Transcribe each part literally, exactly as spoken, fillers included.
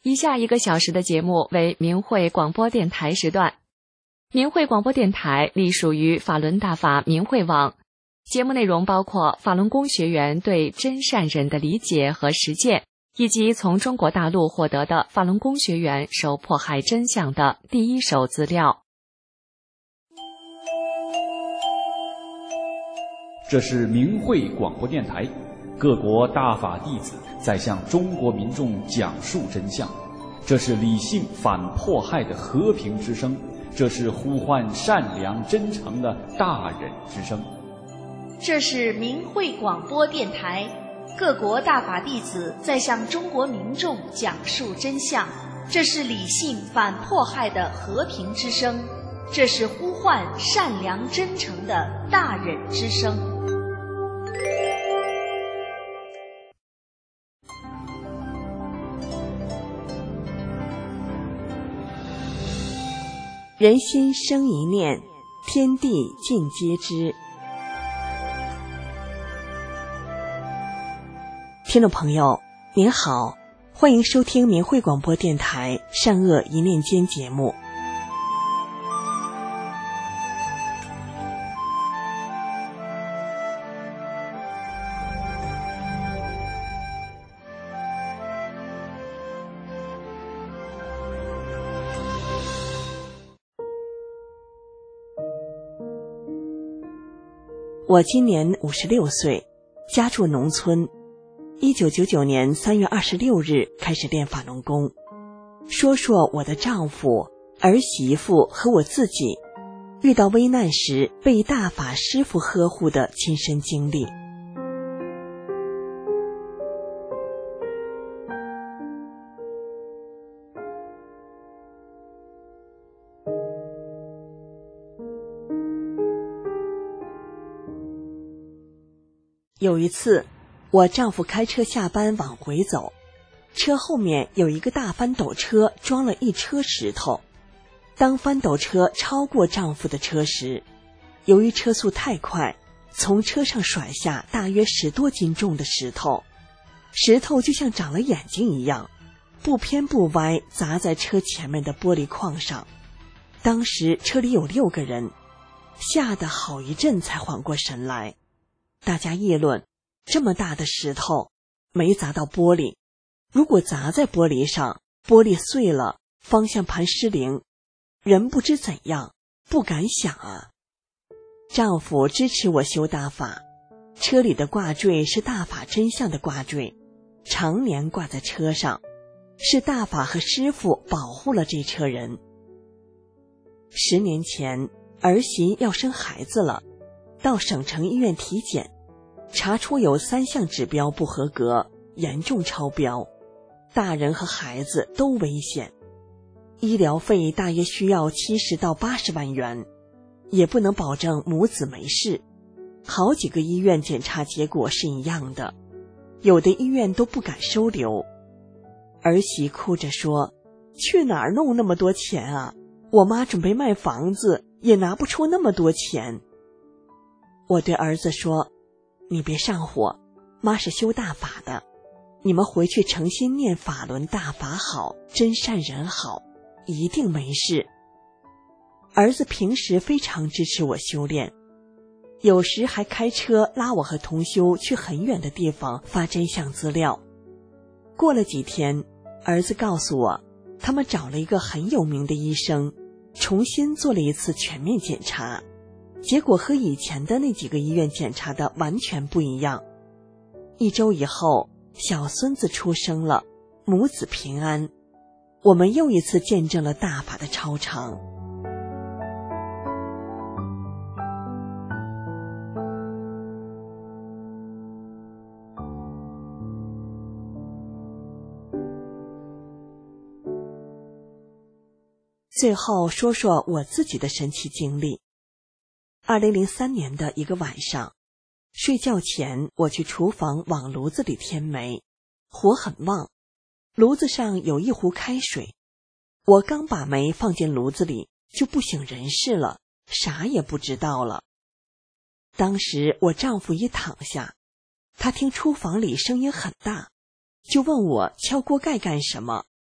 以下一个小时的节目为明慧广播电台时段。明慧广播电台隶属于法轮大法明慧网，节目内容包括法轮功学员对真善忍的理解和实践，以及从中国大陆获得的法轮功学员受迫害真相的第一手资料。 这是明慧广播电台，各国大法弟子在向中国民众讲述真相。这是理性反迫害的和平之声，这是呼唤善良真诚的大忍之声。 这是明慧广播电台，各国大法弟子在向中国民众讲述真相。这是理性反迫害的和平之声，这是呼唤善良真诚的大忍之声。 人心生一念，天地尽皆知。听众朋友您好，欢迎收听明慧广播电台善恶一念间节目。我今年五十六岁，家住农村。一九九九年三月二十六日开始练法轮功。说说我的丈夫、儿媳妇和我自己遇到危难时被大法师父呵护的亲身经历。有一次，我丈夫开车下班往回走，车后面有一个大翻斗车装了一车石头。当翻斗车超过丈夫的车时，由于车速太快，从车上甩下大约十多斤重的石头，石头就像长了眼睛一样，不偏不歪砸在车前面的玻璃框上。当时车里有六个人，吓得好一阵才缓过神来。大家议论，这么大的石头没砸到玻璃，如果砸在玻璃上，玻璃碎了，方向盘失灵，人不知怎样，不敢想啊。丈夫支持我修大法，车里的挂坠是大法真相的挂坠，常年挂在车上，是大法和师父保护了这车人。十年前，儿媳要生孩子了，到省城医院体检，查出有三项指标不合格，严重超标，大人和孩子都危险。医疗费大约需要七十到八十万元，也不能保证母子没事。好几个医院检查结果是一样的，有的医院都不敢收留。儿媳哭着说，去哪儿弄那么多钱啊？我妈准备卖房子，也拿不出那么多钱。我对儿子说，你别上火，妈是修大法的，你们回去诚心念法轮大法好，真善人好，一定没事。儿子平时非常支持我修炼，有时还开车拉我和同修去很远的地方发真相资料。过了几天，儿子告诉我，他们找了一个很有名的医生，重新做了一次全面检查，结果和以前的那几个医院检查的完全不一样。一周以后，小孙子出生了，母子平安。我们又一次见证了大法的超常。最后说说我自己的神奇经历。二零零三年的一个晚上，睡觉前我去厨房往炉子里添煤，火很旺，炉子上有一壶开水。我刚把煤放进炉子里，就不省人事了，啥也不知道了。当时我丈夫一躺下，他听厨房里声音很大，就问我敲锅盖干什么。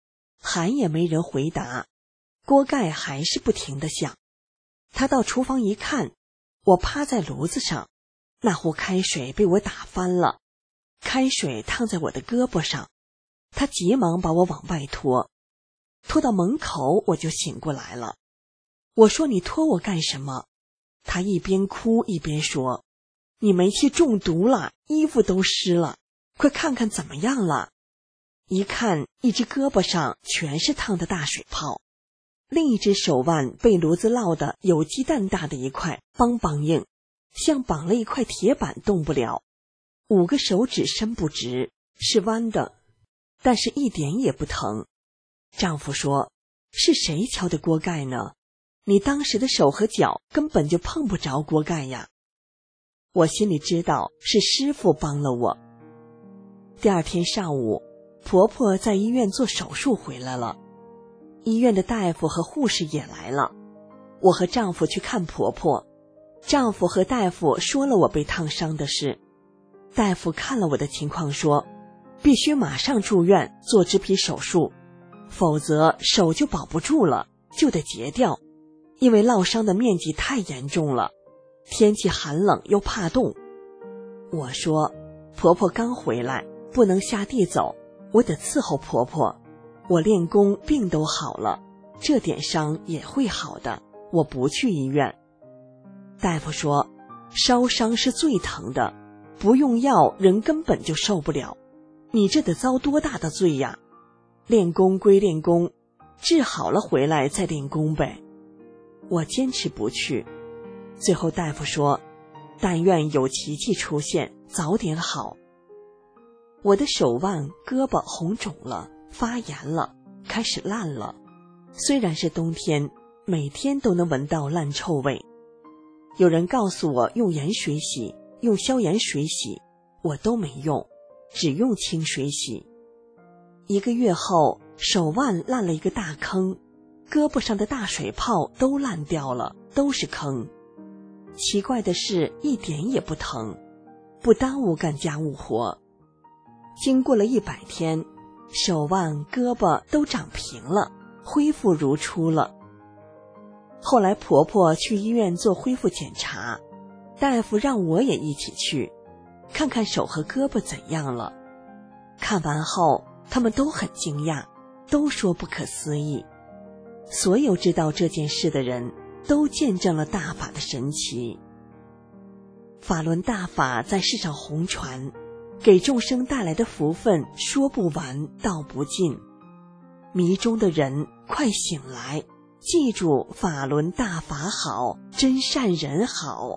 喊也没人回答，锅盖还是不停地响。他到厨房一看，我趴在炉子上，那壶开水被我打翻了，开水烫在我的胳膊上，他急忙把我往外拖，拖到门口我就醒过来了。我说你拖我干什么？他一边哭一边说，你煤气中毒了，衣服都湿了，快看看怎么样了。一看，一只胳膊上全是烫的大水泡，另一只手腕被炉子烙的有鸡蛋大的一块，梆梆硬，像绑了一块铁板动不了。五个手指伸不直，是弯的，但是一点也不疼。丈夫说，是谁敲的锅盖呢？你当时的手和脚根本就碰不着锅盖呀。我心里知道是师傅帮了我。第二天上午，婆婆在医院做手术回来了，医院的大夫和护士也来了。我和丈夫去看婆婆，丈夫和大夫说了我被烫伤的事。大夫看了我的情况说，必须马上住院做植皮手术，否则手就保不住了，就得截掉，因为烙伤的面积太严重了，天气寒冷又怕冻。我说，婆婆刚回来，不能下地走，我得伺候婆婆，我练功病都好了，这点伤也会好的，我不去医院。大夫说，烧伤是最疼的，不用药人根本就受不了，你这得遭多大的罪呀？练功归练功，治好了回来再练功呗。我坚持不去，最后大夫说，但愿有奇迹出现，早点好。我的手腕、胳膊红肿了，发炎了，开始烂了。虽然是冬天，每天都能闻到烂臭味。有人告诉我用盐水洗，用消炎水洗，我都没用，只用清水洗。一个月后，手腕烂了一个大坑，胳膊上的大水泡都烂掉了，都是坑。奇怪的是，一点也不疼，不耽误干家务活。经过了一百天，手腕、胳膊都长平了，恢复如初了。后来婆婆去医院做恢复检查，大夫让我也一起去，看看手和胳膊怎样了。看完后，他们都很惊讶，都说不可思议。所有知道这件事的人都见证了大法的神奇。法轮大法在世上红传，给众生带来的福分说不完道不尽。迷中的人快醒来，记住法轮大法好，真善人好。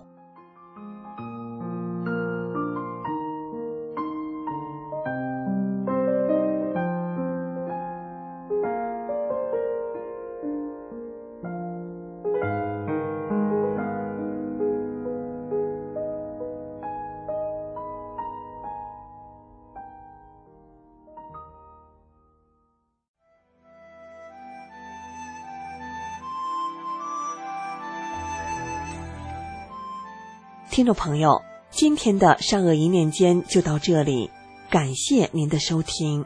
听众朋友，今天的善恶一念间就到这里，感谢您的收听。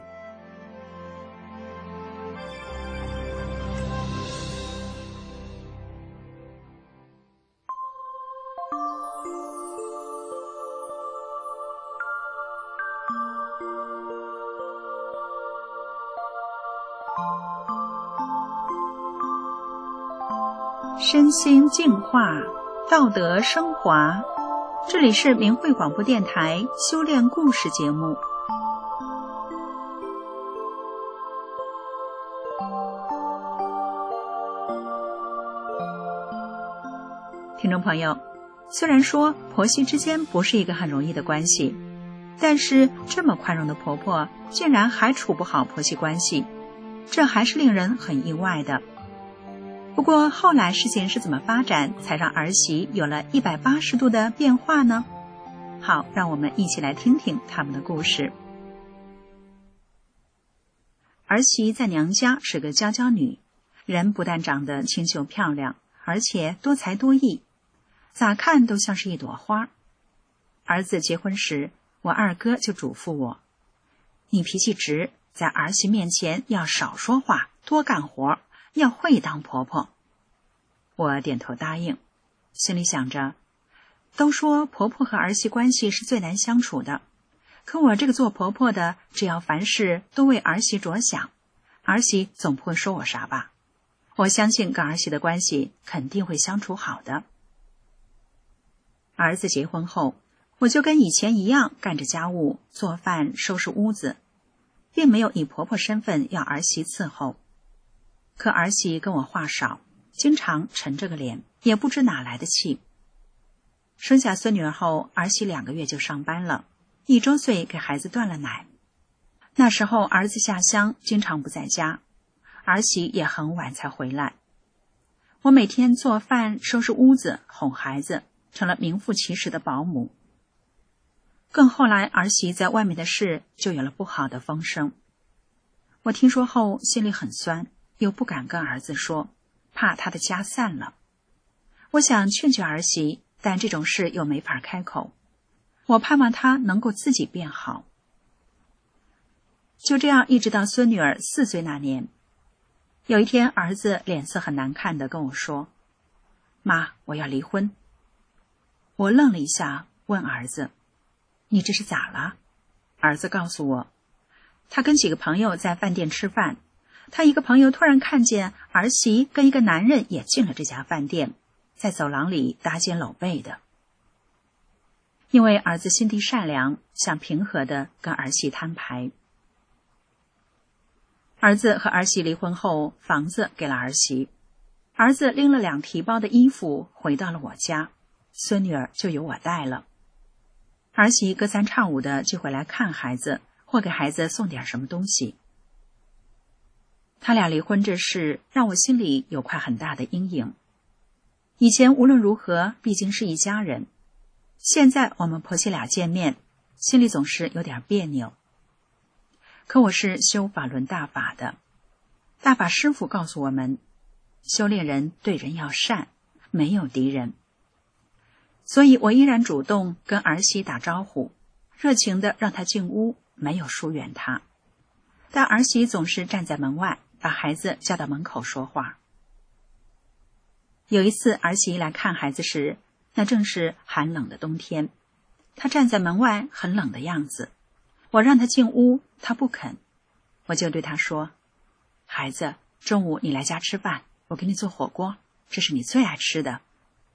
身心净化，道德升华。这里是明慧广播电台修炼故事节目。听众朋友，虽然说婆媳之间不是一个很容易的关系，但是这么宽容的婆婆竟然还处不好婆媳关系，这还是令人很意外的。不过后来事情是怎么发展，才让儿媳有了一百八十度的变化呢？好，让我们一起来听听他们的故事。儿媳在娘家是个娇娇女，人不但长得清秀漂亮，而且多才多艺，咋看都像是一朵花。儿子结婚时，我二哥就嘱咐我，你脾气直，在儿媳面前要少说话， 多干活，要会当婆婆。我点头答应，心里想着，都说婆婆和儿媳关系是最难相处的，可我这个做婆婆的，只要凡事都为儿媳着想，儿媳总不会说我啥吧。我相信跟儿媳的关系肯定会相处好的。儿子结婚后，我就跟以前一样干着家务，做饭，收拾屋子，并没有以婆婆身份要儿媳伺候。可儿媳跟我话少，经常沉着个脸，也不知哪来的气。生下孙女儿后，儿媳两个月就上班了，一周岁给孩子断了奶。那时候儿子下乡，经常不在家，儿媳也很晚才回来。我每天做饭、收拾屋子、哄孩子，成了名副其实的保姆。更后来，儿媳在外面的事就有了不好的风声。我听说后心里很酸，又不敢跟儿子说，怕他的家散了。我想劝劝儿媳，但这种事又没法开口。我盼望她能够自己变好。就这样一直到孙女儿四岁那年，有一天儿子脸色很难看地跟我说，妈，我要离婚。我愣了一下，问儿子，你这是咋了？儿子告诉我，他跟几个朋友在饭店吃饭，他一个朋友突然看见儿媳跟一个男人也进了这家饭店，在走廊里搭肩搂背的。因为儿子心地善良，想平和地跟儿媳摊牌。儿子和儿媳离婚后，房子给了儿媳，儿子拎了两提包的衣服回到了我家，孙女儿就由我带了。儿媳隔三差五的就回来看孩子，或给孩子送点什么东西。他俩离婚这事让我心里有块很大的阴影。以前无论如何毕竟是一家人，现在我们婆媳俩见面，心里总是有点别扭。可我是修法轮大法的，大法师父告诉我们，修炼人对人要善，没有敌人。所以我依然主动跟儿媳打招呼，热情地让她进屋，没有疏远她。但儿媳总是站在门外，把孩子叫到门口说话。有一次儿媳来看孩子时，那正是寒冷的冬天，她站在门外很冷的样子。我让她进屋，她不肯。我就对她说，孩子，中午你来家吃饭，我给你做火锅，这是你最爱吃的。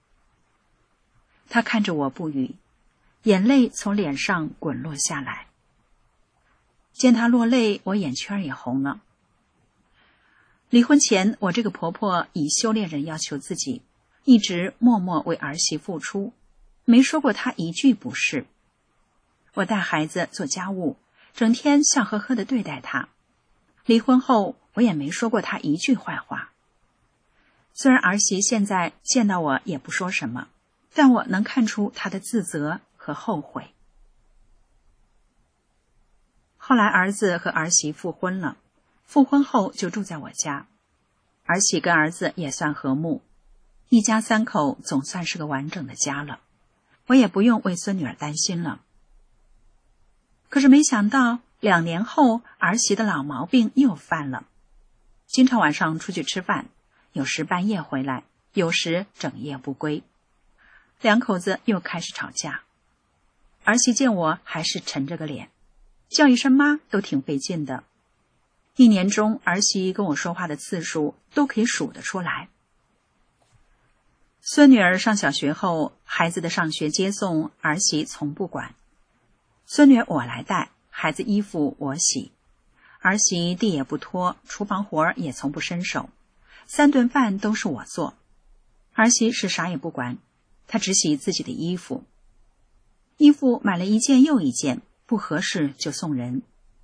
她看着我不语，眼泪从脸上滚落下来。见她落泪，我眼圈也红了。离婚前，我这个婆婆以修炼人要求自己，一直默默为儿媳付出，没说过她一句不是。我带孩子做家务，整天笑呵呵地对待她。离婚后，我也没说过她一句坏话。虽然儿媳现在见到我也不说什么，但我能看出她的自责和后悔。后来儿子和儿媳复婚了，复婚后就住在我家，儿媳跟儿子也算和睦，一家三口总算是个完整的家了，我也不用为孙女儿担心了。可是没想到两年后，儿媳的老毛病又犯了，经常晚上出去吃饭，有时半夜回来，有时整夜不归，两口子又开始吵架。儿媳见我还是沉着个脸，叫一声妈都挺费劲的。一年中，儿媳跟我说话的次数都可以数得出来。孙女儿上小学后，孩子的上学接送，儿媳从不管。孙女儿我来带，孩子衣服我洗，儿媳地也不拖，厨房活也从不伸手，三顿饭都是我做。儿媳是啥也不管，她只洗自己的衣服，衣服买了一件又一件，不合适就送人。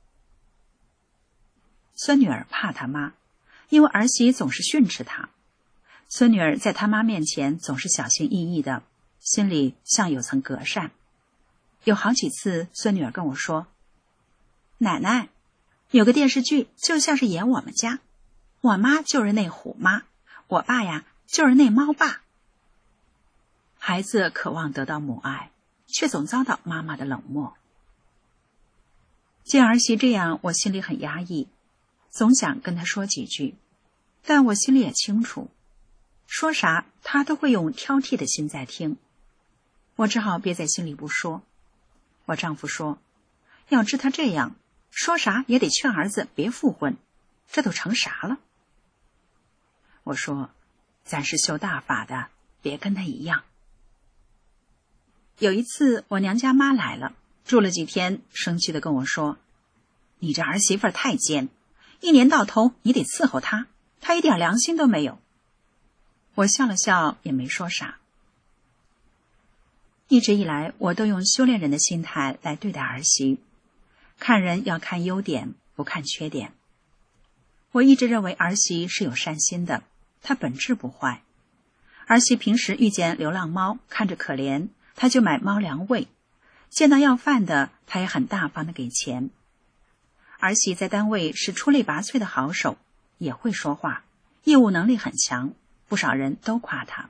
孙女儿怕她妈，因为儿媳总是训斥她。孙女儿在她妈面前总是小心翼翼的，心里像有层隔扇。有好几次孙女儿跟我说，奶奶，有个电视剧就像是演我们家，我妈就是那虎妈，我爸呀就是那猫爸。孩子渴望得到母爱，却总遭到妈妈的冷漠。见儿媳这样，我心里很压抑。 总想跟他说几句，但我心里也清楚，说啥他都会用挑剔的心在听，我只好憋在心里不说。我丈夫说，要知他这样，说啥也得劝儿子别复婚，这都成啥了？我说，咱是修大法的，别跟他一样。有一次我娘家妈来了，住了几天，生气地跟我说，你这儿媳妇太奸，一年到头你得伺候她，她一点良心都没有。我笑了笑，也没说啥。一直以来，我都用修炼人的心态来对待儿媳，看人要看优点，不看缺点。我一直认为儿媳是有善心的，她本质不坏。儿媳平时遇见流浪猫，看着可怜，她就买猫粮喂，见到要饭的，她也很大方的给钱。儿媳在单位是出类拔萃的好手，也会说话，业务能力很强，不少人都夸她。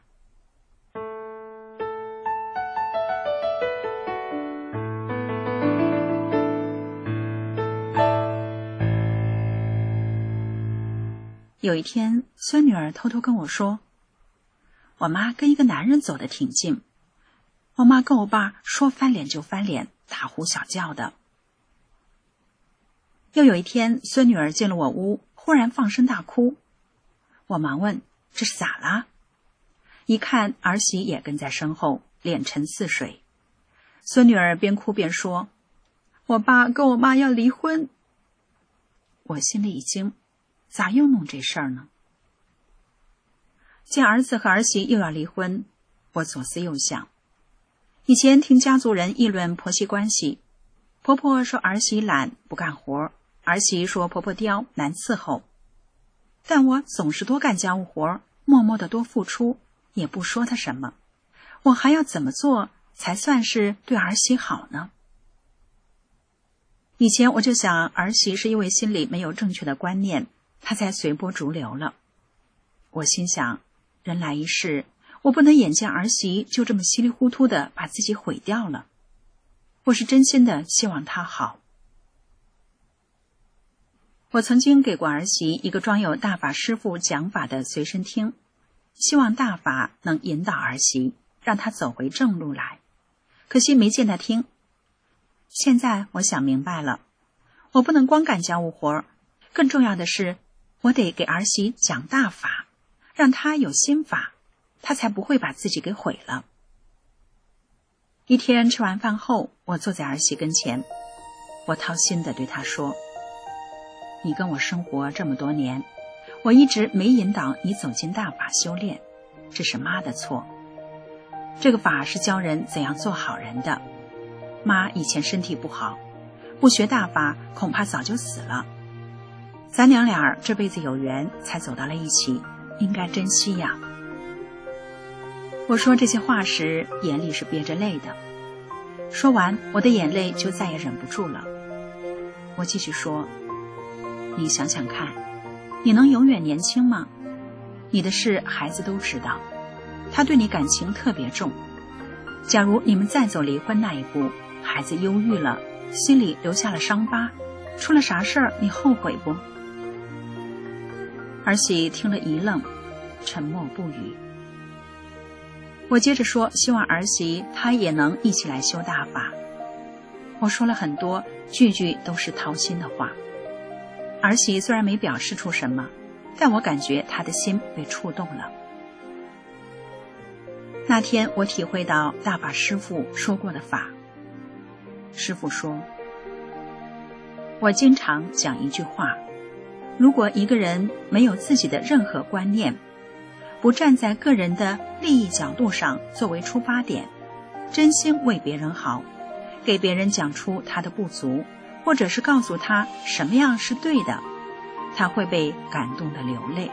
有一天，孙女儿偷偷跟我说，我妈跟一个男人走得挺近，我妈跟我爸说翻脸就翻脸，大呼小叫的。又有一天，孙女儿进了我屋，忽然放声大哭，我忙问，这是咋啦？一看儿媳也跟在身后，脸沉似水。孙女儿边哭边说，我爸跟我妈要离婚。我心里一惊，咋又弄这事儿呢？见儿子和儿媳又要离婚，我左思右想。以前听家族人议论婆媳关系，婆婆说儿媳懒不干活，儿媳说婆婆刁难伺候。但我总是多干家务活，默默地多付出，也不说她什么。我还要怎么做才算是对儿媳好呢？以前我就想，儿媳是因为心里没有正确的观念，她才随波逐流了。我心想，人来一世，我不能眼见儿媳就这么稀里糊涂的把自己毁掉了。我是真心的希望她好。我曾经给过儿媳一个装有大法师父讲法的随身听，希望大法能引导儿媳，让她走回正路来。可惜没见她听。现在我想明白了，我不能光干家务活，更重要的是，我得给儿媳讲大法，让她有心法，她才不会把自己给毁了。一天吃完饭后，我坐在儿媳跟前，我掏心地对她说，你跟我生活这么多年，我一直没引导你走进大法修炼，这是妈的错。这个法是教人怎样做好人的，妈以前身体不好，不学大法恐怕早就死了。咱娘俩这辈子有缘才走到了一起，应该珍惜呀。我说这些话时，眼里是憋着泪的。说完，我的眼泪就再也忍不住了。我继续说，你想想看，你能永远年轻吗？你的事孩子都知道，他对你感情特别重。假如你们再走离婚那一步，孩子忧郁了，心里留下了伤疤，出了啥事儿你后悔不？儿媳听了一愣，沉默不语。我接着说，希望儿媳她也能一起来修大法。我说了很多，句句都是掏心的话。儿媳虽然没表示出什么，但我感觉她的心被触动了。那天我体会到大法师父说过的法。师父说，我经常讲一句话，如果一个人没有自己的任何观念，不站在个人的利益角度上作为出发点，真心为别人好，给别人讲出他的不足，或者是告诉他什么样是对的，他会被感动的流泪。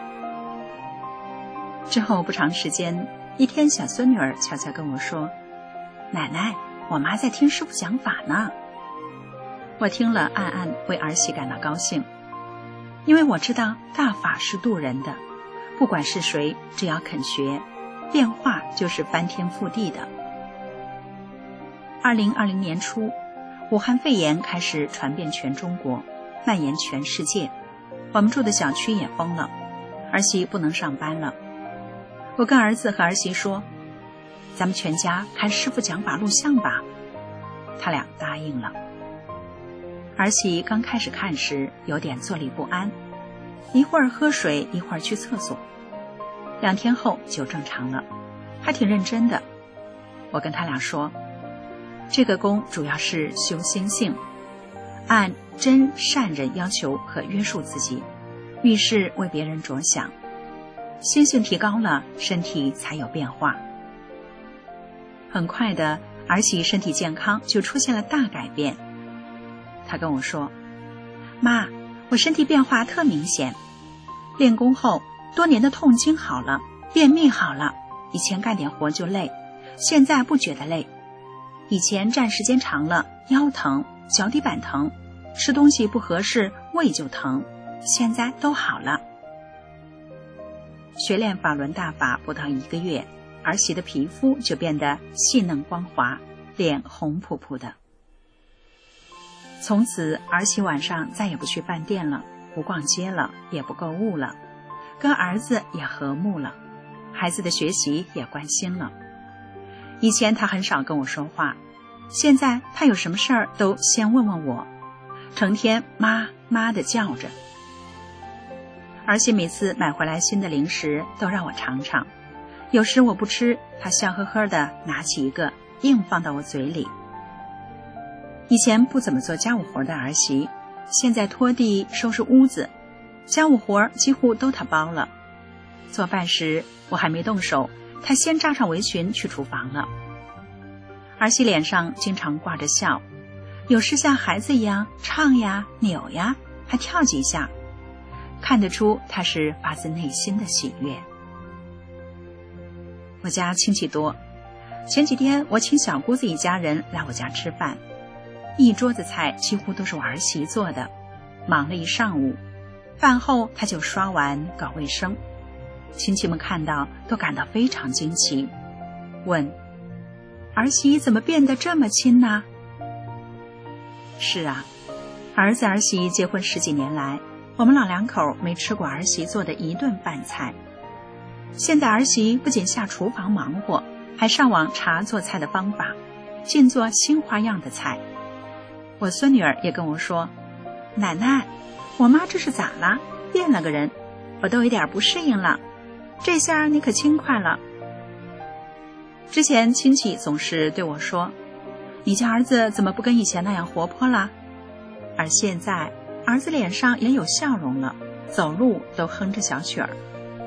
之后不长时间，一天小孙女儿悄悄跟我说，奶奶，我妈在听师父讲法呢。我听了暗暗为儿媳感到高兴，因为我知道大法是渡人的，不管是谁，只要肯学，变化就是翻天覆地的。二零二零年初，武汉肺炎开始传遍全中国，蔓延全世界。 我们住的小区也封了，儿媳不能上班了。我跟儿子和儿媳说，咱们全家看师傅讲法录像吧。他俩答应了。儿媳刚开始看时有点坐立不安，一会儿喝水，一会儿去厕所。两天后就正常了，还挺认真的。我跟他俩说，这个功主要是修心性，按真善人要求和约束自己，遇事为别人着想，心性提高了，身体才有变化。很快的，儿媳身体健康就出现了大改变。她跟我说，妈，我身体变化特明显，练功后多年的痛经好了，便秘好了，以前干点活就累，现在不觉得累。以前站时间长了腰疼，脚底板疼，吃东西不合适胃就疼，现在都好了。学练法轮大法不到一个月，儿媳的皮肤就变得细嫩光滑，脸红扑扑的。从此儿媳晚上再也不去饭店了，不逛街了，也不购物了，跟儿子也和睦了，孩子的学习也关心了。以前他很少跟我说话，现在他有什么事儿都先问问我，成天妈妈的叫着。儿媳每次买回来新的零食都让我尝尝，有时我不吃，她笑呵呵地拿起一个硬放到我嘴里。以前不怎么做家务活的儿媳，现在拖地收拾屋子，家务活几乎都她包了。做饭时我还没动手，她先扎上围裙去厨房了。儿媳脸上经常挂着笑，有时像孩子一样唱呀扭呀，还跳几下，看得出她是发自内心的喜悦。我家亲戚多，前几天我请小姑子一家人来我家吃饭，一桌子菜几乎都是我儿媳做的，忙了一上午，饭后她就刷碗搞卫生。亲戚们看到都感到非常惊奇，问儿媳怎么变得这么亲呢？是啊，儿子儿媳结婚十几年来，我们老两口没吃过儿媳做的一顿饭菜。现在儿媳不仅下厨房忙活，还上网查做菜的方法，尽做新花样的菜。我孙女儿也跟我说，奶奶，我妈这是咋了？变了个人，我都有点不适应了，这下你可轻快了。之前亲戚总是对我说，你家儿子怎么不跟以前那样活泼了？而现在儿子脸上也有笑容了，走路都哼着小曲儿。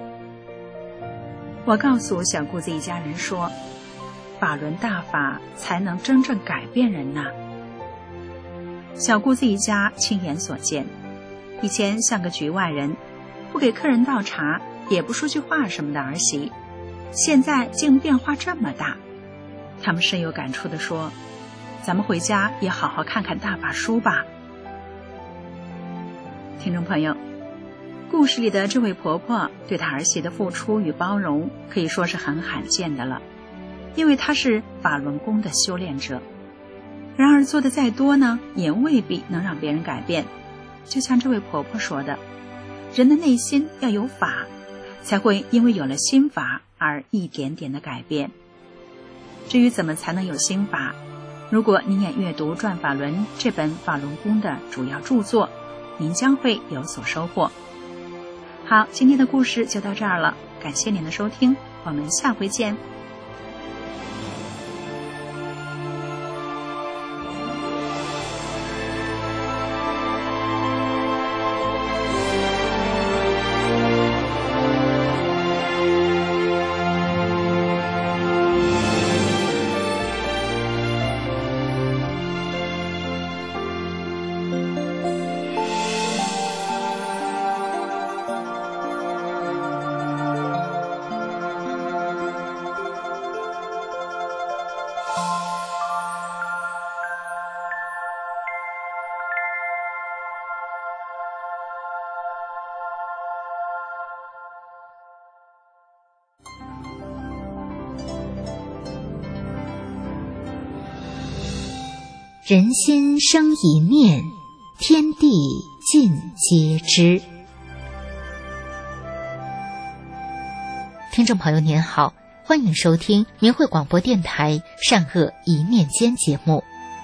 我告诉小姑子一家人说，法轮大法才能真正改变人呐。小姑子一家亲眼所见，以前像个局外人，不给客人倒茶，也不说句话什么的儿媳，现在竟变化这么大。他们深有感触地说，咱们回家也好好看看大法书吧。听众朋友，故事里的这位婆婆对她儿媳的付出与包容可以说是很罕见的了，因为她是法轮功的修炼者。然而做的再多呢，也未必能让别人改变。就像这位婆婆说的，人的内心要有法，才会因为有了心法而一点点的改变。至于怎么才能有心法，如果您也阅读《转法轮》这本法轮功的主要著作，您将会有所收获。好，今天的故事就到这儿了，感谢您的收听，我们下回见。 人心生一念，天地尽皆知。 听众朋友您好，欢迎收听明慧广播电台善恶一念间节目。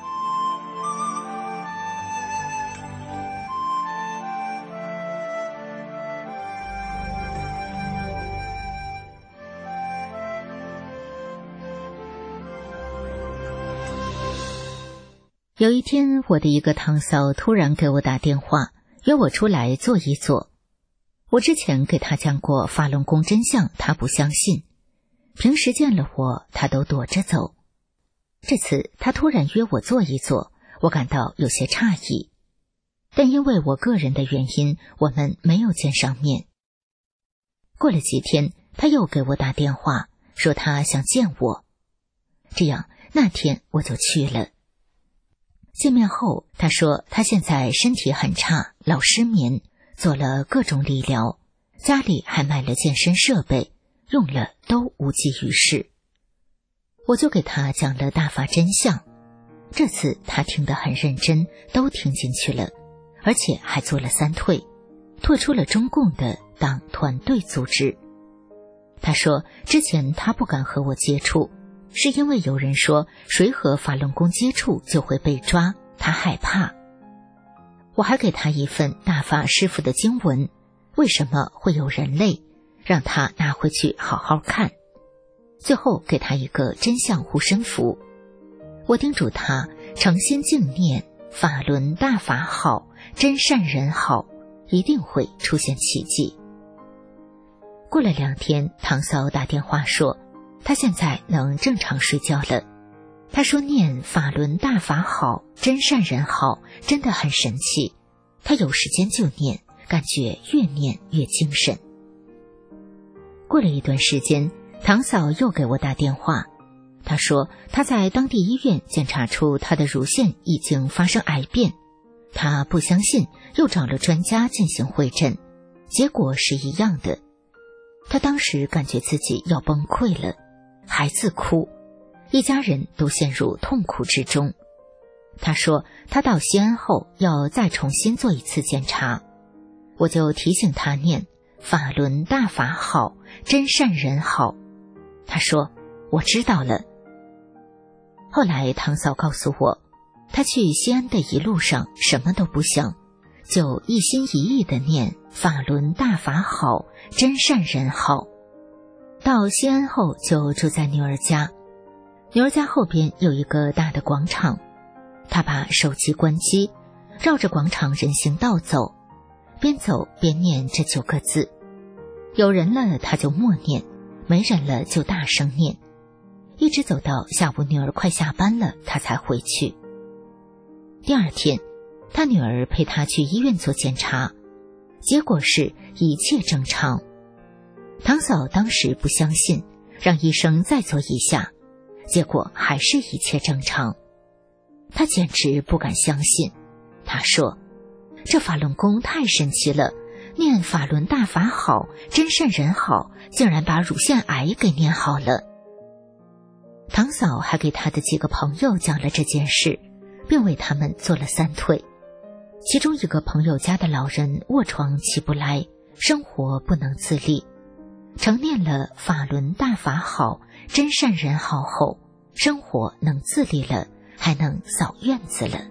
有一天，我的一个堂嫂突然给我打电话，约我出来坐一坐。我之前给他讲过法轮功真相，他不相信，平时见了我他都躲着走。这次他突然约我坐一坐，我感到有些诧异，但因为我个人的原因，我们没有见上面。过了几天，他又给我打电话，说他想见我，这样那天我就去了。见面后，他说他现在身体很差，老失眠，做了各种理疗，家里还买了健身设备，用了都无济于事。我就给他讲了大法真相，这次他听得很认真，都听进去了，而且还做了三退，退出了中共的党团队组织。他说之前他不敢和我接触，是因为有人说谁和法轮功接触就会被抓，他害怕。我还给他一份大法师父的经文，为什么会有人类，让他拿回去好好看。最后给他一个真相护身符，我叮嘱他诚心静念法轮大法好，真善人好，一定会出现奇迹。过了两天，堂嫂打电话说他现在能正常睡觉了。他说念法轮大法好，真善人好，真的很神奇。他有时间就念，感觉越念越精神。过了一段时间，堂嫂又给我打电话，她说她在当地医院检查出她的乳腺已经发生癌变，她不相信，又找了专家进行会诊，结果是一样的。她当时感觉自己要崩溃了，孩子哭，一家人都陷入痛苦之中。他说他到西安后要再重新做一次检查，我就提醒他念法轮大法好，真善人好。他说我知道了。后来堂嫂告诉我，他去西安的一路上什么都不想，就一心一意地念法轮大法好，真善人好。到西安后就住在女儿家，女儿家后边有一个大的广场，他把手机关机，绕着广场人行道走，边走边念这九个字，有人了他就默念，没人了就大声念，一直走到下午女儿快下班了他才回去。第二天，他女儿陪他去医院做检查，结果是一切正常。堂嫂当时不相信，让医生再做一下，结果还是一切正常。他简直不敢相信，他说这法轮功太神奇了，念法轮大法好，真善人好，竟然把乳腺癌给念好了。堂嫂还给他的几个朋友讲了这件事，并为他们做了三退。其中一个朋友家的老人卧床起不来，生活不能自理，承念了法轮大法好，真善人好后，生活能自理了，还能扫院子了。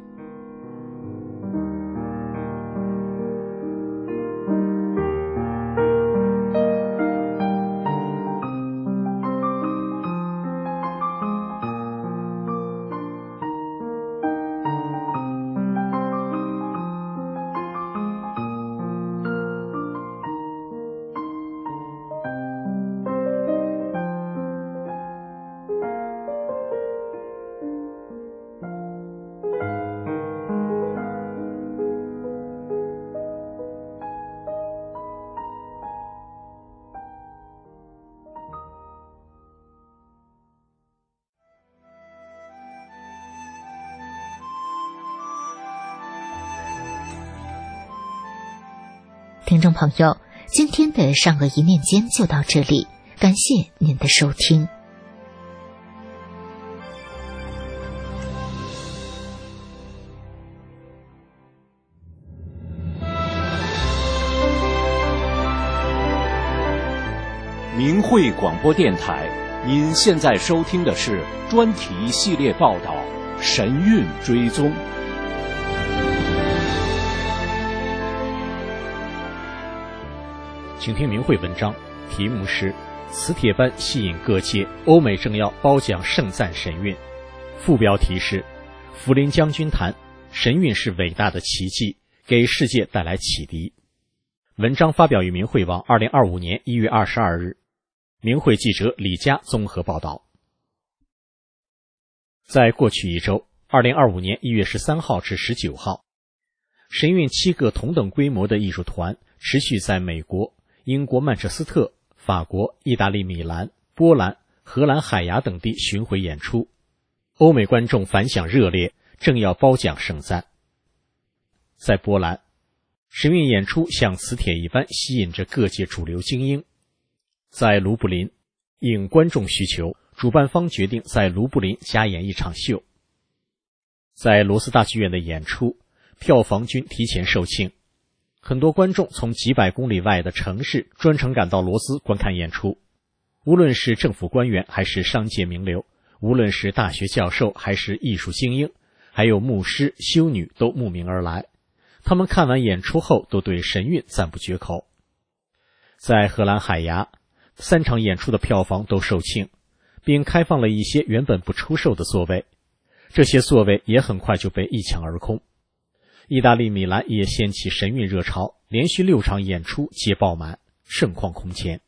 听众朋友，今天的善恶一念间就到这里，感谢您的收听。 明慧广播电台，您现在收听的是专题系列报道《神韵追踪》。 请听明慧文章，题目是磁铁般吸引各界，欧美政要褒奖盛赞神韵。副标题是福临将军谈神韵是伟大的奇迹，给世界带来启迪。文章发表于明慧网二零二五年一月二十二日。明慧记者李佳综合报道。在过去一周，二零二五年一月十三号至十九号，神韵七个同等规模的艺术团持续在美国、英国曼彻斯特、法国、意大利米兰、波兰、荷兰海牙等地巡回演出，欧美观众反响热烈，政要褒奖盛赞。在波兰，神韵演出像磁铁一般吸引着各界主流精英。在卢布林，应观众需求，主办方决定在卢布林加演一场秀。在罗斯大剧院的演出，票房均提前售罄，很多观众从几百公里外的城市专程赶到罗斯观看演出。无论是政府官员还是商界名流，无论是大学教授还是艺术精英，还有牧师、修女都慕名而来。他们看完演出后都对神韵赞不绝口。在荷兰海牙，三场演出的票房都售罄，并开放了一些原本不出售的座位，这些座位也很快就被一抢而空。意大利米兰也掀起神韵热潮，连续六场演出皆爆满，盛况空前。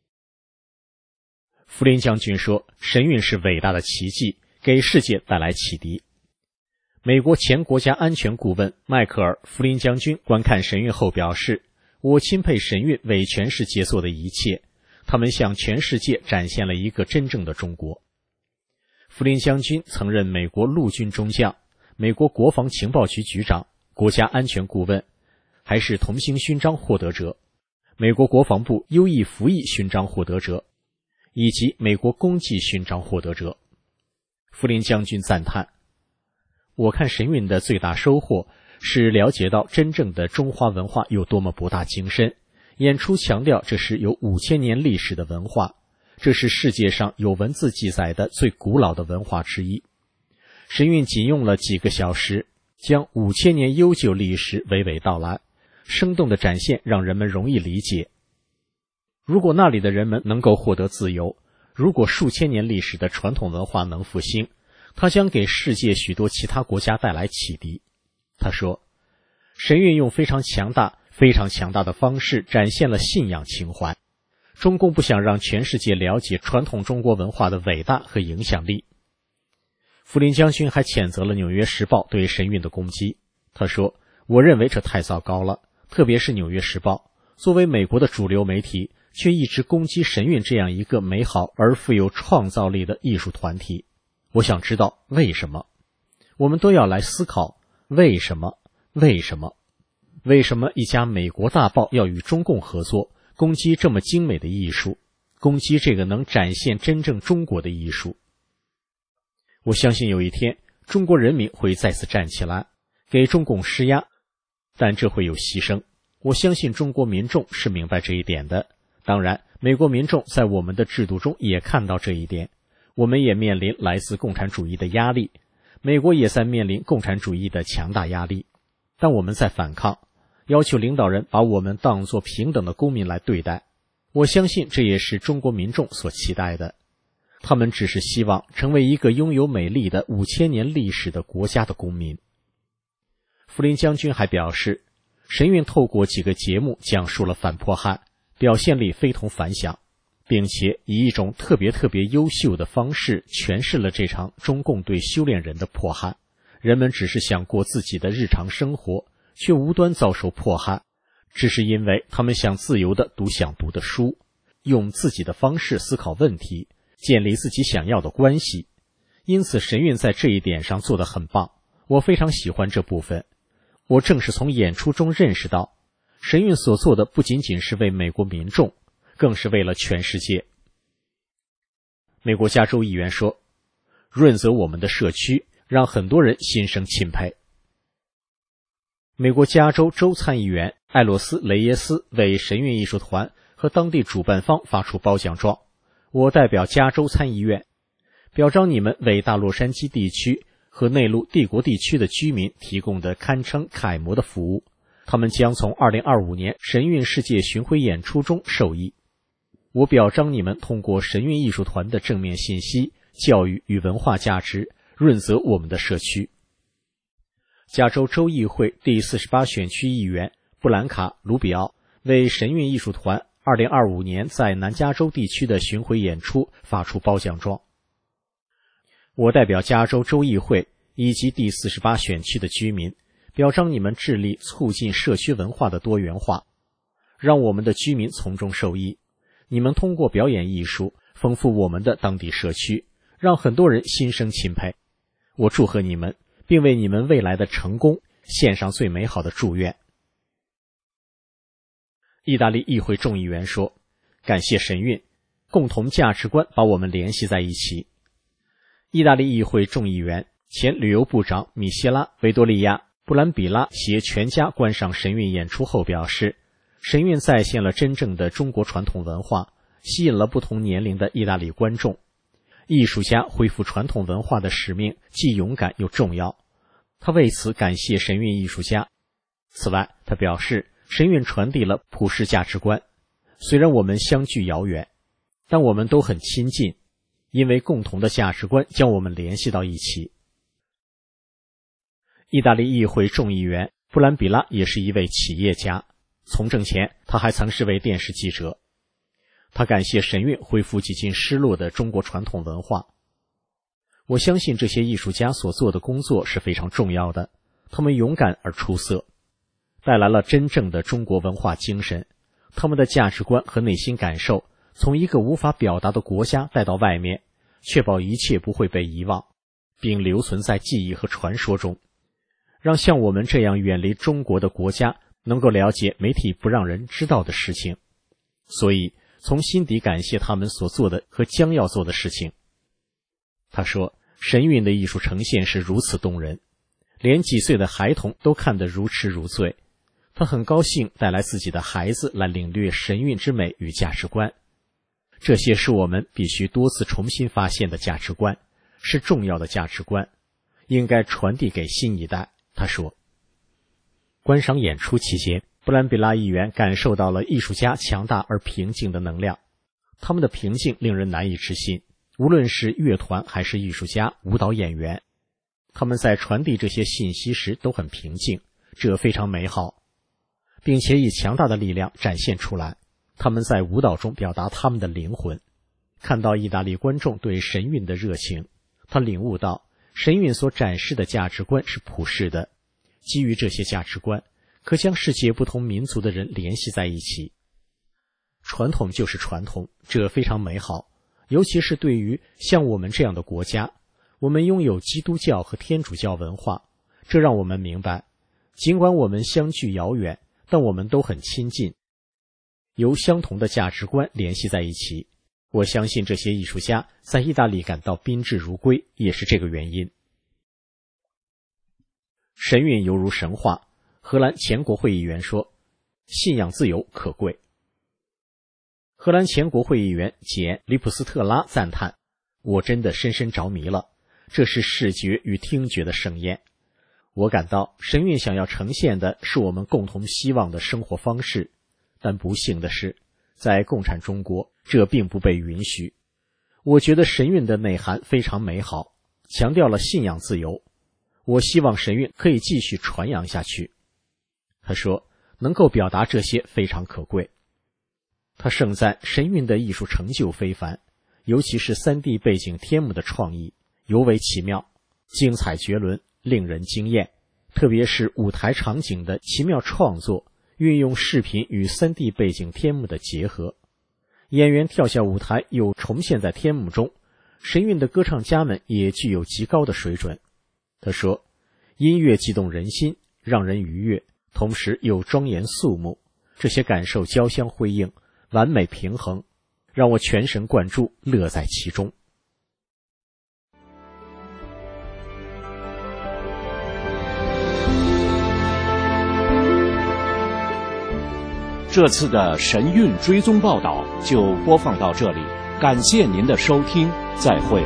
福临将军说，神韵是伟大的奇迹，给世界带来启迪。美国前国家安全顾问迈克尔·福临将军观看神韵后表示，我钦佩神韵为全世界做的一切，他们向全世界展现了一个真正的中国。福临将军曾任美国陆军中将、美国国防情报局局长、国家安全顾问，还是同星勋章获得者、美国国防部优异服役勋章获得者，以及美国功绩勋章获得者。福临将军赞叹，我看神韵的最大收获是了解到真正的中华文化有多么博大精深。演出强调这是有五千年历史的文化，这是世界上有文字记载的最古老的文化之一。神韵仅用了几个小时，将五千年悠久历史娓娓道来，生动的展现让人们容易理解。如果那里的人们能够获得自由，如果数千年历史的传统文化能复兴，它将给世界许多其他国家带来启迪。他说，神韵用非常强大非常强大的方式展现了信仰情怀。中共不想让全世界了解传统中国文化的伟大和影响力。福临将军还谴责了《纽约时报》对神韵的攻击。他说，我认为这太糟糕了，特别是《纽约时报》作为美国的主流媒体，却一直攻击神韵这样一个美好而富有创造力的艺术团体。我想知道为什么。我们都要来思考，为什么？为什么？为什么一家美国大报要与中共合作，攻击这么精美的艺术，攻击这个能展现真正中国的艺术？我相信有一天，中国人民会再次站起来，给中共施压，但这会有牺牲。我相信中国民众是明白这一点的。当然，美国民众在我们的制度中也看到这一点。我们也面临来自共产主义的压力，美国也在面临共产主义的强大压力。但我们在反抗，要求领导人把我们当作平等的公民来对待。我相信这也是中国民众所期待的。他们只是希望成为一个拥有美丽的五千年历史的国家的公民。福临将军还表示，神韵透过几个节目讲述了反迫害，表现力非同凡响，并且以一种特别特别优秀的方式诠释了这场中共对修炼人的迫害。人们只是想过自己的日常生活，却无端遭受迫害，只是因为他们想自由地读想读的书，用自己的方式思考问题，建立自己想要的关系。因此神韵在这一点上做得很棒，我非常喜欢这部分。我正是从演出中认识到，神韵所做的不仅仅是为美国民众，更是为了全世界。美国加州议员说，润泽我们的社区，让很多人心生钦佩。美国加州州参议员艾洛斯·雷耶斯为神韵艺术团和当地主办方发出褒奖状。我代表加州参议院，表彰你们为大洛杉矶地区和内陆帝国地区的居民提供的堪称楷模的服务。他们将从二零二五年神韵世界巡回演出中受益。我表彰你们通过神韵艺术团的正面信息、教育与文化价值，润泽我们的社区。加州州议会第四十八选区议员布兰卡·卢比奥为神韵艺术团二零二五年在南加州地区的巡回演出发出褒奖状。我代表加州州议会以及第四十八选区的居民，表彰你们致力促进社区文化的多元化，让我们的居民从中受益。你们通过表演艺术丰富我们的当地社区，让很多人心生钦佩。我祝贺你们，并为你们未来的成功献上最美好的祝愿。意大利议会众议员说，感谢神韵，共同价值观把我们联系在一起。意大利议会众议员前旅游部长米歇拉·维多利亚·布兰比拉携全家观赏神韵演出后表示，神韵再现了真正的中国传统文化，吸引了不同年龄的意大利观众。艺术家恢复传统文化的使命既勇敢又重要，他为此感谢神韵艺术家。此外，他表示，神韵传递了普世价值观，虽然我们相距遥远，但我们都很亲近，因为共同的价值观将我们联系到一起。意大利议会众议员布兰比拉也是一位企业家，从政前他还曾是位电视记者。他感谢神韵恢复几近失落的中国传统文化。我相信这些艺术家所做的工作是非常重要的，他们勇敢而出色，带来了真正的中国文化精神。他们的价值观和内心感受从一个无法表达的国家带到外面，确保一切不会被遗忘，并留存在记忆和传说中，让像我们这样远离中国的国家能够了解媒体不让人知道的事情。所以从心底感谢他们所做的和将要做的事情。他说，神韵的艺术呈现是如此动人，连几岁的孩童都看得如痴如醉。他很高兴带来自己的孩子来领略神韵之美与价值观，这些是我们必须多次重新发现的价值观，是重要的价值观，应该传递给新一代。他说，观赏演出期间，布兰比拉议员感受到了艺术家强大而平静的能量，他们的平静令人难以置信，无论是乐团还是艺术家、舞蹈演员，他们在传递这些信息时都很平静，这非常美好，并且以强大的力量展现出来。他们在舞蹈中表达他们的灵魂。看到意大利观众对神韵的热情，他领悟到神韵所展示的价值观是普世的，基于这些价值观，可将世界不同民族的人联系在一起。传统就是传统，这非常美好，尤其是对于像我们这样的国家，我们拥有基督教和天主教文化，这让我们明白，尽管我们相距遥远，但我们都很亲近，由相同的价值观联系在一起。我相信这些艺术家在意大利感到宾至如归，也是这个原因。神韵犹如神话，荷兰前国会议员说，信仰自由可贵。荷兰前国会议员简·里普斯特拉赞叹，我真的深深着迷了，这是视觉与听觉的盛宴。我感到神韵想要呈现的是我们共同希望的生活方式，但不幸的是，在共产中国，这并不被允许。我觉得神韵的内涵非常美好，强调了信仰自由。我希望神韵可以继续传扬下去。他说，能够表达这些非常可贵。他盛赞神韵的艺术成就非凡，尤其是 三 D 背景天幕的创意尤为奇妙，精彩绝伦，令人惊艳。特别是舞台场景的奇妙创作，运用视频与 三 D 背景天幕的结合，演员跳下舞台又重现在天幕中，神韵的歌唱家们也具有极高的水准。他说，音乐激动人心，让人愉悦，同时又庄严肃穆，这些感受交相辉映，完美平衡，让我全神贯注，乐在其中。 这次的神韵追踪报道就播放到这里，感谢您的收听，再会。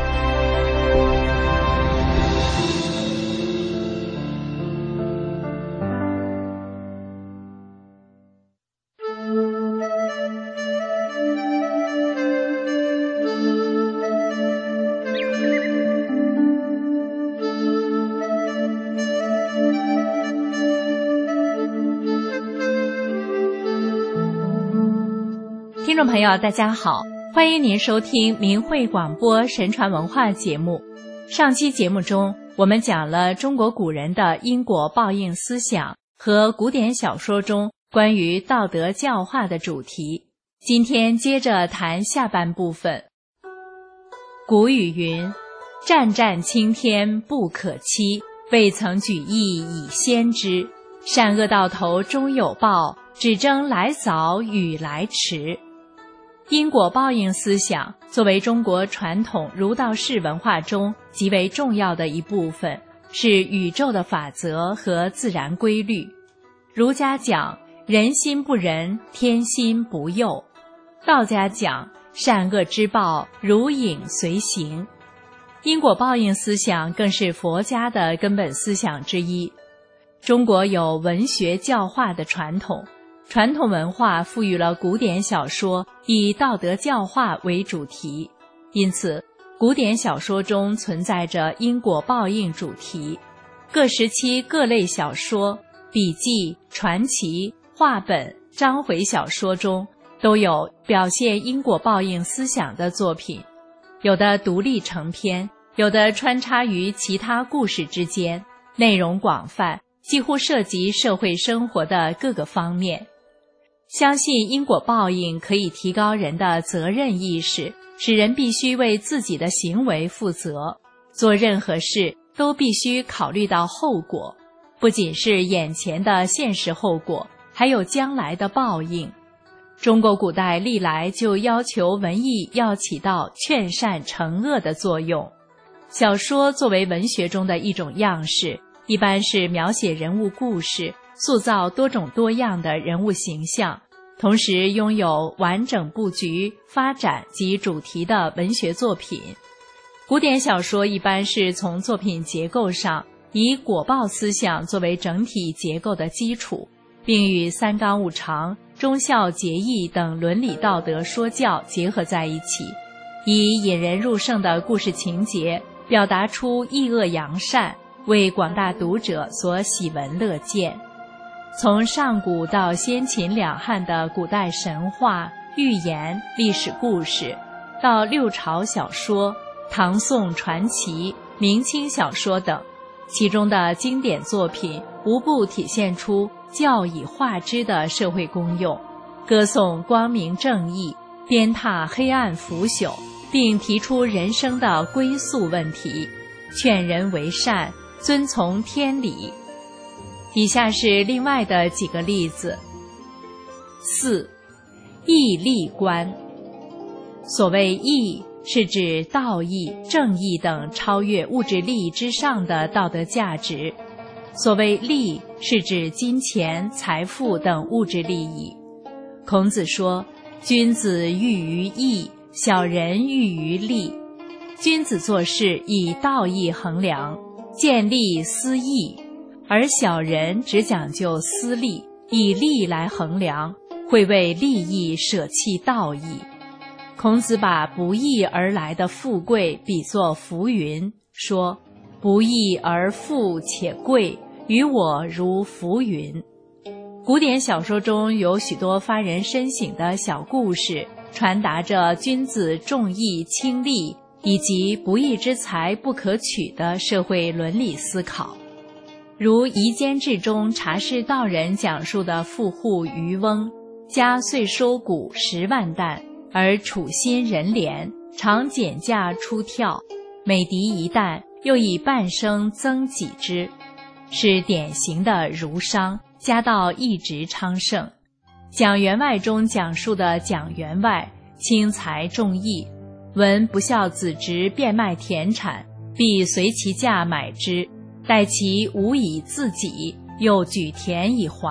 听众朋友大家好，欢迎您收听明慧广播神传文化节目。上期节目中，我们讲了中国古人的因果报应思想和古典小说中关于道德教化的主题。今天接着谈下半部分。古语云：战战青天不可欺，未曾举义以先知。善恶到头终有报，只争来早与来迟。因果报应思想作为中国传统儒道释文化中极为重要的一部分，是宇宙的法则和自然规律。儒家讲人心不仁，天心不佑；道家讲善恶之报，如影随形。因果报应思想更是佛家的根本思想之一。中国有文学教化的传统，传统文化赋予了古典小说以道德教化为主题，因此古典小说中存在着因果报应主题。各时期各类小说、笔记、传奇、话本、章回小说中都有表现因果报应思想的作品，有的独立成篇，有的穿插于其他故事之间，内容广泛，几乎涉及社会生活的各个方面。相信因果报应可以提高人的责任意识，使人必须为自己的行为负责，做任何事都必须考虑到后果，不仅是眼前的现实后果，还有将来的报应。中国古代历来就要求文艺要起到劝善惩恶的作用。小说作为文学中的一种样式，一般是描写人物故事，塑造多种多样的人物形象，同时拥有完整布局、发展及主题的文学作品。古典小说一般是从作品结构上以果报思想作为整体结构的基础，并与三纲五常、忠孝节义等伦理道德说教结合在一起，以引人入胜的故事情节表达出抑恶扬善，为广大读者所喜闻乐见。从上古到先秦两汉的古代神话、寓言、历史故事，到六朝小说、唐宋传奇、明清小说等，其中的经典作品无不体现出教以化之的社会功用，歌颂光明正义，鞭挞黑暗腐朽，并提出人生的归宿问题，劝人为善，遵从天理。以下是另外的几个例子。四、义利观。所谓义，是指道义、正义等超越物质利益之上的道德价值。所谓利，是指金钱、财富等物质利益。孔子说：君子喻于义，小人喻于利。君子做事以道义衡量，见利思义，而小人只讲究私利，以利来衡量，会为利益舍弃道义。孔子把不义而来的富贵比作浮云，说：不义而富且贵，于我如浮云。古典小说中有许多发人深省的小故事，传达着君子重义轻利以及不义之财不可取的社会伦理思考。如《夷坚志》中茶室道人讲述的富户渔翁，家岁收谷十万担，而处心仁廉，常减价出挑，每敌一担，又以半升增几之，是典型的儒商，家道一直昌盛。蒋员外中讲述的蒋员外轻财重义，闻不孝子侄变卖田产，必随其价买之，待其无以自己，又举田以还，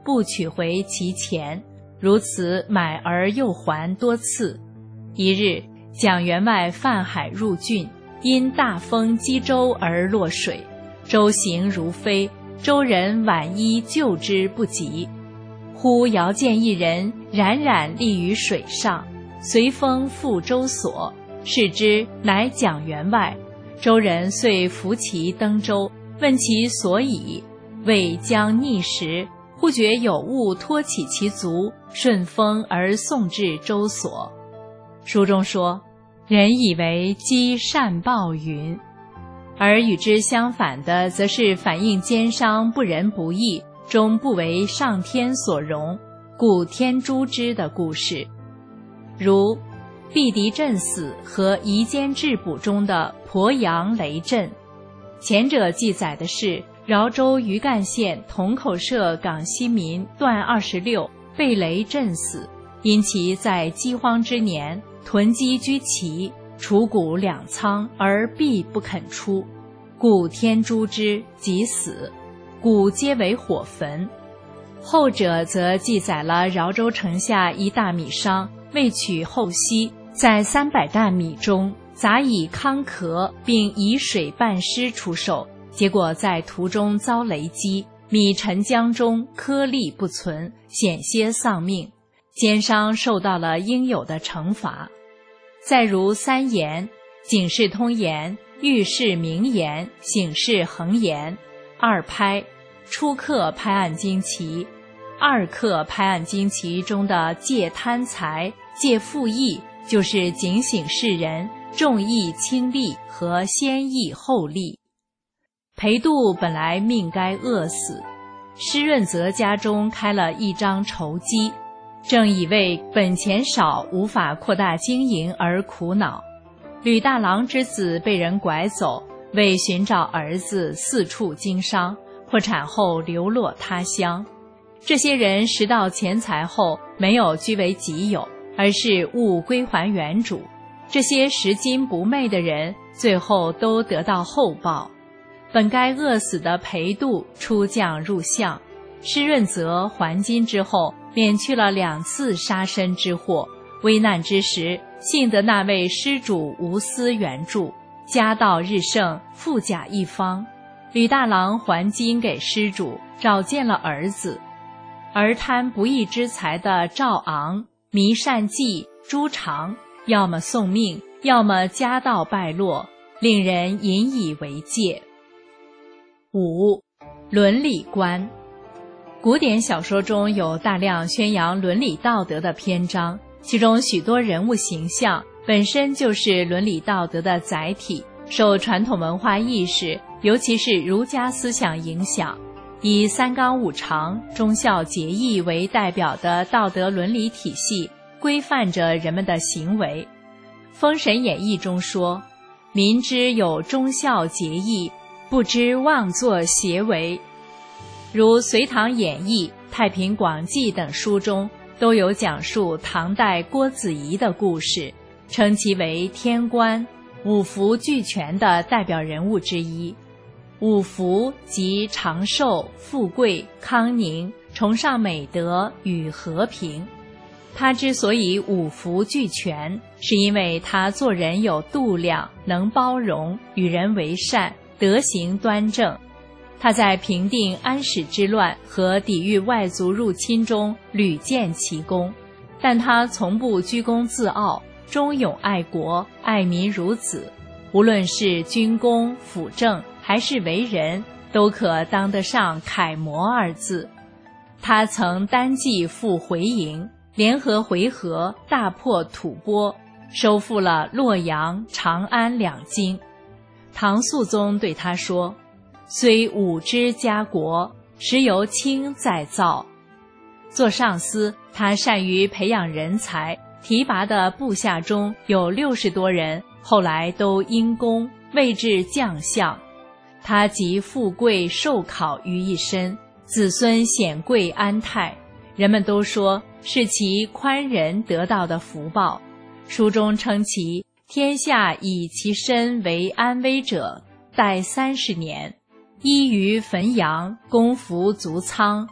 不取回其钱，如此买而又还多次。一日，蒋员外泛海入郡，因大风击舟而落水，舟行如飞，舟人挽衣救之不及。忽遥见一人冉冉立于水上，随风覆舟所，视之，乃蒋员外。舟人遂扶其登舟，问其所以，谓将溺时，忽觉有物托起其足，顺风而送至舟所。书中说，人以为积善报云，而与之相反的，则是反映奸商不仁不义，终不为上天所容，故天诛之的故事。如避敌阵死和夷坚治捕中的鄱阳雷震。前者记载的是饶州余干县同口社港西民段二十六被雷震死，因其在饥荒之年囤积居奇，储谷两仓而必不肯出，故天诛之，即死，故皆为火焚。后者则记载了饶州城下一大米商为取后息，在三百担米中杂以糠壳，并以水拌湿出售，结果在途中遭雷击，米沉江中，颗粒不存，险些丧命，奸商受到了应有的惩罚。再如三言、警世通言、御史明言、醒世恒言、二拍、初刻拍案惊奇、二刻拍案惊奇中的借贪财、借赋役，就是警醒世人重义轻利和先义后利。裴度本来命该饿死，施润泽家中开了一张筹机，正以为本钱少无法扩大经营而苦恼。吕大郎之子被人拐走，为寻找儿子四处经商，破产后流落他乡。这些人拾到钱财后没有据为己有，而是物归还原主。这些拾金不昧的人最后都得到厚报。本该饿死的裴度出将入相，施润泽还金之后免去了两次杀身之祸，危难之时幸得那位施主无私援助，家道日盛，富甲一方。吕大郎还金给施主，找见了儿子。而贪不义之财的赵昂、弥善济、朱常，要么送命，要么家道败落，令人引以为戒。五、伦理观。古典小说中有大量宣扬伦理道德的篇章，其中许多人物形象本身就是伦理道德的载体，受传统文化意识，尤其是儒家思想影响，以三纲五常、忠孝节义为代表的道德伦理体系规范着人们的行为。《封神演义》中说，民之有忠孝节义，不知妄作邪为。如《隋唐演义》、《太平广记》等书中都有讲述唐代郭子仪的故事，称其为天官，五福俱全的代表人物之一。五福即长寿、富贵、康宁、崇尚美德与和平。他之所以五福俱全，是因为他做人有度量，能包容，与人为善，德行端正。他在平定安史之乱和抵御外族入侵中屡建奇功，但他从不居功自傲，忠勇爱国，爱民如子。无论是军功、辅政还是为人，都可当得上楷模二字。他曾单骑赴回营，联合回纥，大破吐蕃，收复了洛阳、长安两京。唐肃宗对他说，虽武之家国，实由卿在造。做上司，他善于培养人才，提拔的部下中有六十多人，后来都因功位至将相。他集富贵寿考于一身，子孙显贵安泰，人们都说是其宽仁得到的福报。书中称其天下以其身为安危者，待三十年。依于汾阳，攻服卒仓，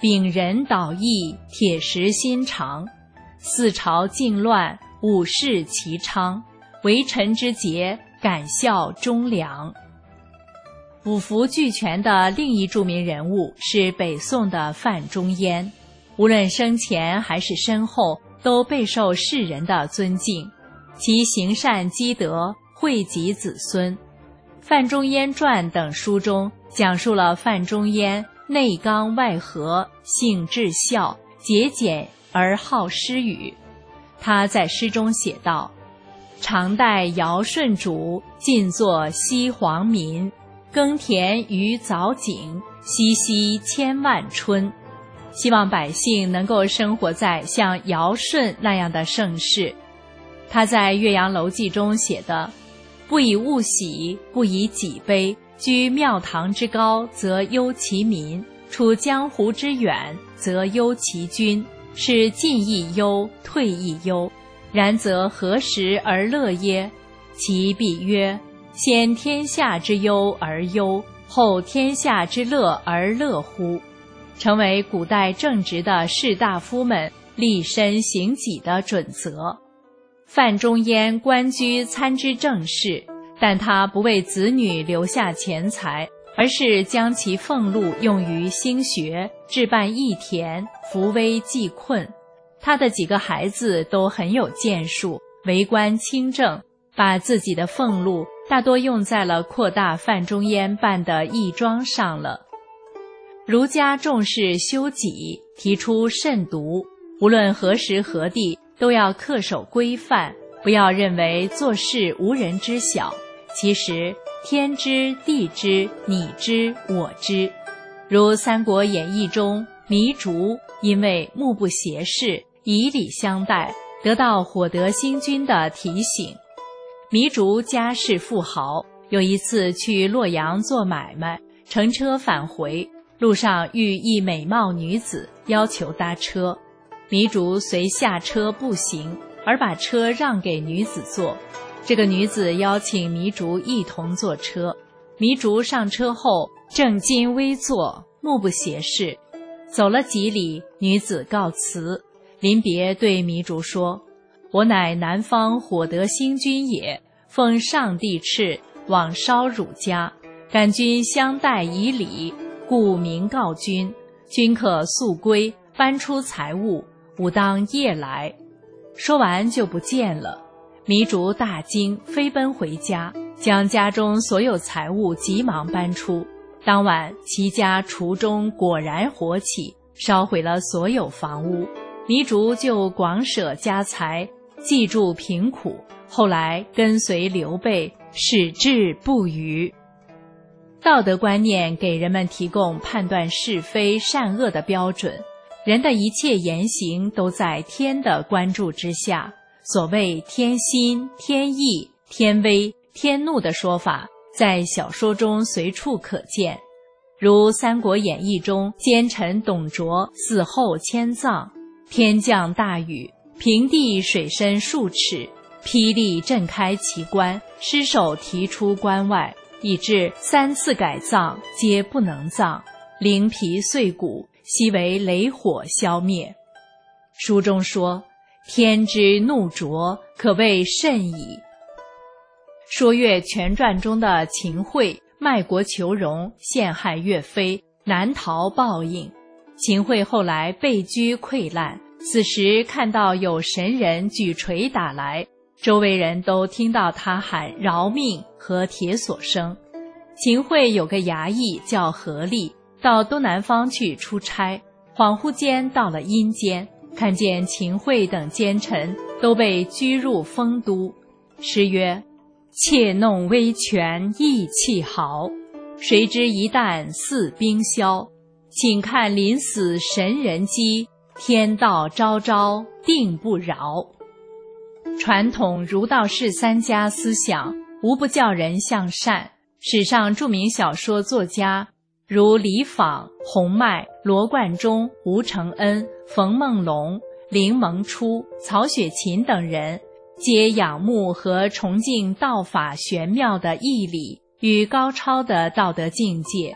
秉仁导义，铁石心肠。四朝靖乱，五世齐昌。为臣之节，敢效忠良。五福俱全的另一著名人物是北宋的范仲淹，无论生前还是身后，都备受世人的尊敬。其行善积德，惠及子孙。范仲淹传等书中讲述了范仲淹内刚外和，性至孝，节俭而好诗语。他在诗中写道：常代尧舜主，尽作西皇民。耕田于藻井，熙熙千万春。希望百姓能够生活在像尧舜那样的盛世。他在《岳阳楼记》中写的：不以物喜，不以己悲。居庙堂之高，则忧其民；处江湖之远，则忧其君。是进亦忧，退亦忧。然则何时而乐耶？其必曰：先天下之忧而忧，后天下之乐而乐乎？成为古代正直的士大夫们立身行己的准则。范仲淹官居参知政事，但他不为子女留下钱财，而是将其俸禄用于兴学，置办义田，扶危济困。他的几个孩子都很有建树，为官清正，把自己的俸禄大多用在了扩大范仲淹办的义庄上了。儒家重视修己，提出慎独，无论何时何地都要恪守规范，不要认为做事无人知晓。其实天知地知你知我知。如《三国演义》中，糜竺因为目不斜视，以礼相待，得到火德星君的提醒。糜竺家世富豪，有一次去洛阳做买卖，乘车返回，路上遇一美貌女子，要求搭车。糜竺遂下车步行，而把车让给女子坐。这个女子邀请糜竺一同坐车。糜竺上车后正襟危坐，目不斜视。走了几里，女子告辞，临别对糜竺说：我乃南方火德星君也，奉上帝敕，往烧汝家，感君相待以礼，故明告君，君可速归，搬出财物，吾当夜来。说完就不见了。糜竺大惊，飞奔回家，将家中所有财物急忙搬出。当晚其家厨中果然火起，烧毁了所有房屋。糜竺就广舍家财，济助贫苦，后来跟随刘备，矢志不渝。道德观念给人们提供判断是非善恶的标准，人的一切言行都在天的关注之下。所谓天心、天意、天威、天怒的说法，在小说中随处可见。如《三国演义》中，奸臣董卓死后迁葬，天降大雨，平地水深数尺，霹雳震开其棺，尸首提出关外，以致三次改葬皆不能葬，灵皮碎骨，悉为雷火消灭。书中说：天之怒卓，可谓甚矣。《说岳全传》中的秦桧卖国求荣，陷害岳飞，难逃报应。秦桧后来被拘溃烂，此时看到有神人举锤打来，周围人都听到他喊饶命和铁锁声。秦桧有个衙役叫何力，到东南方去出差，恍惚间到了阴间，看见秦桧等奸臣都被拘入丰都。诗曰：窃弄威权意气豪，谁知一旦似冰消。请看临死神人机，天道昭昭定不饶。传统儒道释三家思想无不教人向善。史上著名小说作家如李昉、洪迈、罗贯中、吴承恩、冯梦龙、林萌初、曹雪芹等人，皆仰慕和崇敬道法玄妙的义理与高超的道德境界，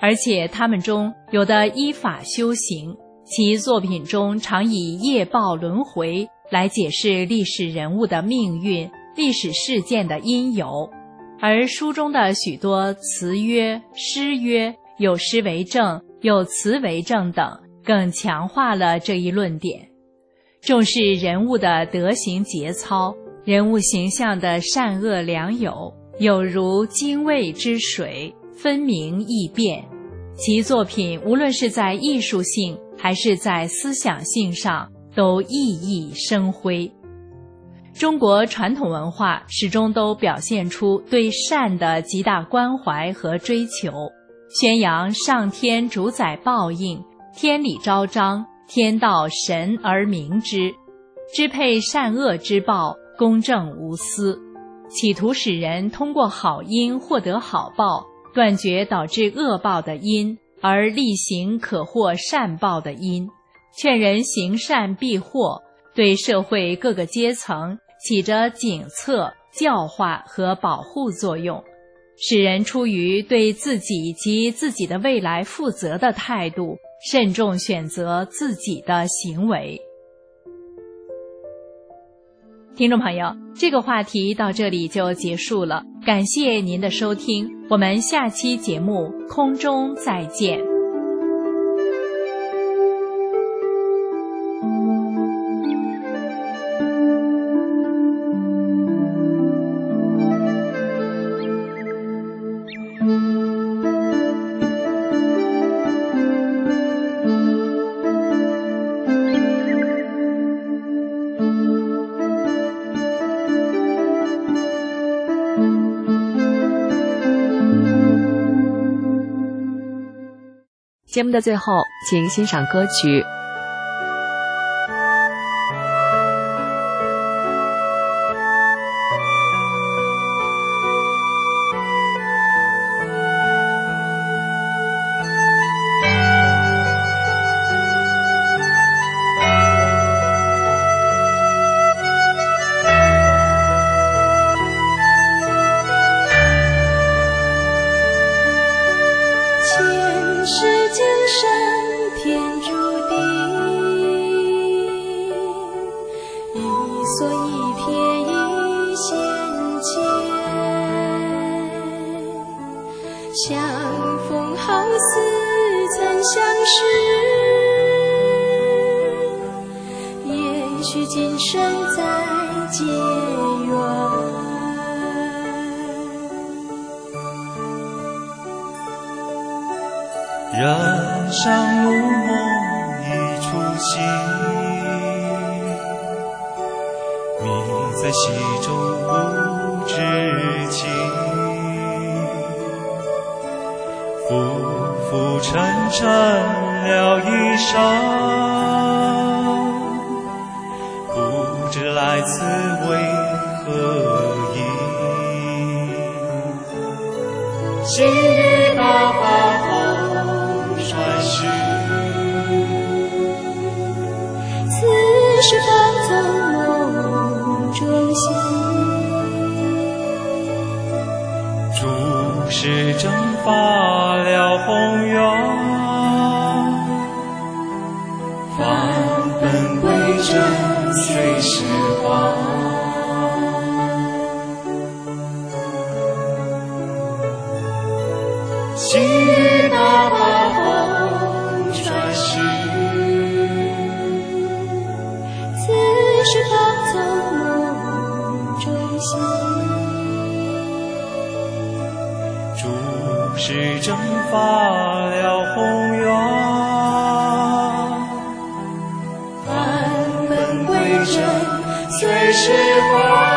而且他们中有的依法修行，其作品中常以业报轮回来解释历史人物的命运、历史事件的因由，而书中的许多词约、诗约，有诗为证，有词为证等，更强化了这一论点。重视人物的德行节操，人物形象的善恶良友，有如精卫之水，分明易变。其作品无论是在艺术性还是在思想性上，都熠熠生辉。中国传统文化始终都表现出对善的极大关怀和追求，宣扬上天主宰报应，天理昭彰，天道神而明之，支配善恶之报，公正无私，企图使人通过好因获得好报，断绝导致恶报的因，而力行可获善报的因，劝人行善避祸，对社会各个阶层起着警策、教化和保护作用，使人出于对自己及自己的未来负责的态度，慎重选择自己的行为。听众朋友，这个话题到这里就结束了，感谢您的收听，我们下期节目空中再见。 节目的最后，请欣赏歌曲。 人生如梦一出戏，迷在戏中不知情，浮浮沉沉了一生，不知来自为何因。昔日大法后传世， 此时方从梦中醒。 诸事正发了宏愿，返本归真随时还。昔日大法后传世， 此时方从梦中醒。 诸事正发了宏愿， 返本归真随时还。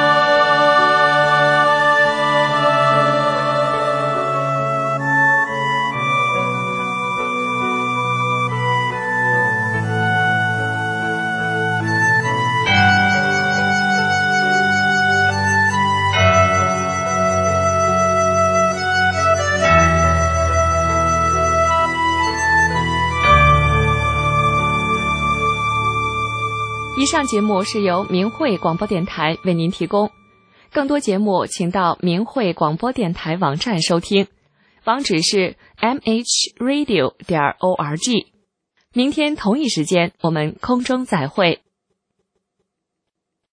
以上节目是由明慧广播电台为您提供，更多节目请到明慧广播电台网站收听。 网址是 m h radio 点 org。明天同一时间，我们空中再会。